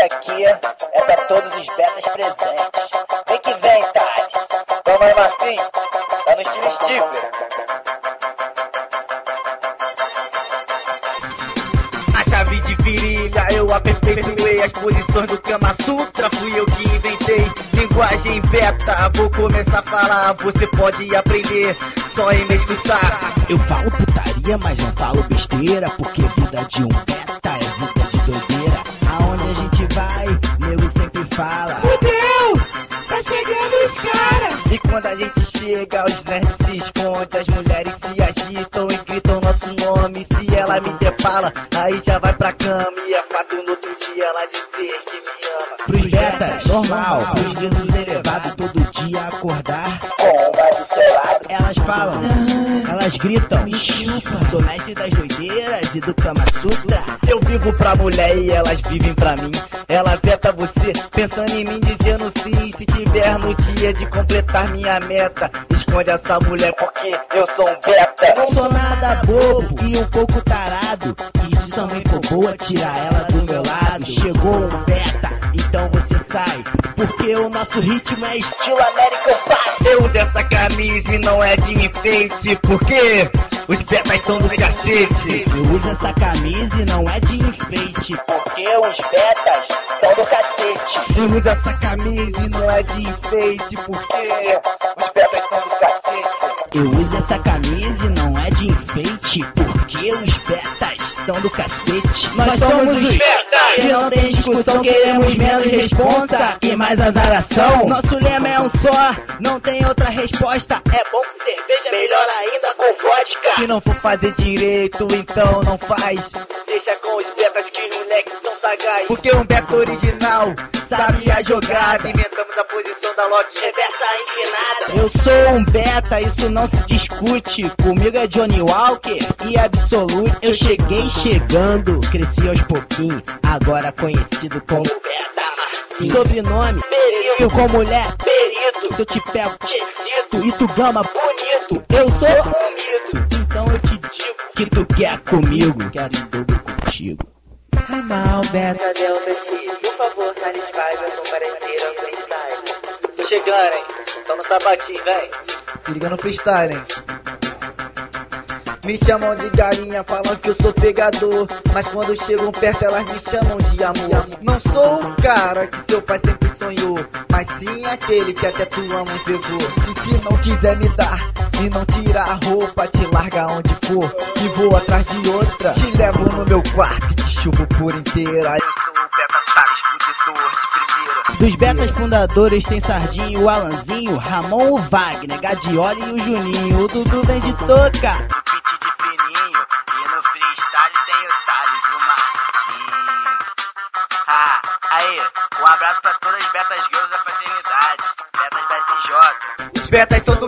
aqui é pra todos os betas presentes. Vem que vem, Thales. Toma aí, Marcinho. Tá no estilo Stifler. A chave de virilha eu aperfeiçoei, as posições do Kama Sutra fui eu que inventei. Linguagem beta, vou começar a falar, você pode aprender só em me escutar. Eu falo putaria, mas não falo besteira, porque vida de um beta é vida de doideira. Aonde a gente vai, nego sempre fala: fudeu, tá chegando os caras. E quando a gente chega, os nerds se escondem, as mulheres se agitam e gritam nosso nome. Se ela me depala, aí já vai pra cama, e é fato no outro dia ela dizer que me ama. Pros betas, normal, pros Jesus elevados, todo dia acordar com uma do seu lado. Elas falam, elas gritam, me chupa, sou mestre das doideiras e do Kama Sutra. Eu vivo pra mulher e elas vivem pra mim. Ela veta você, pensando em mim, dizendo sim. Se tiver no dia de completar minha meta, esconde essa mulher porque eu sou um beta. Não sou nada bobo e um pouco tarado, e se sua mãe for boa, tira ela do meu lado. Chegou um beta, então você sai, porque o nosso ritmo é estilo American Pie. Eu uso essa camisa e não é de enfeite, porque os betas são do cacete. Eu uso essa camisa e não é de enfeite, porque os betas são do cacete. Eu uso essa camisa e não é de enfeite, porque os betas são do cacete. Eu uso essa camisa e não é de enfeite, porque os betas são do cacete. Nós somos os betas e não tem discussão, queremos menos responsa e mais azaração. Nosso lema é um só, não tem outra resposta. É bom com cerveja, melhor ainda com vodka. Se não for fazer direito, então não faz. Deixa com os betas que os moleques são sagazes. Porque um beta original sabe a jogada. Inventamos a posição da lote reversa inclinada. Eu sou um beta, isso não se discute. Comigo é Johnny Walker e Absolute. Eu cheguei chegando, cresci aos pouquinhos, agora conhecido como Beta Marcinho. Sobrenome, Perito. Com mulher, Perito. Se eu te pego, te cito. E tu gama, bonito. Eu sou um mito. Então eu te digo que tu quer comigo. Quero em dobro contigo. Mal, Beta. Cadê o MC? Por favor, Thales vai comparecer ao freestyle. Tô chegando, hein? Só no sabatinho, vem. Se liga no freestyle, hein? Me chamam de galinha, falam que eu sou pegador, mas quando chegam perto elas me chamam de amor. Não sou o cara que seu pai sempre sonhou, mas sim aquele que até tua mãe pegou. E se não quiser me dar e não tirar a roupa, te larga onde for, que vou atrás de outra. Te levo no meu quarto e te chupo por inteira. Eu sou o Beta Thales, fudedor de primeira. Dos betas fundadores tem Sardinho, o Alanzinho, Ramon, o Wagner, Gadioli e o Juninho. O Dudu vem de toca. Aí, um abraço pra todas as Betas Girls da fraternidade, Betas da SJ. Os betas são do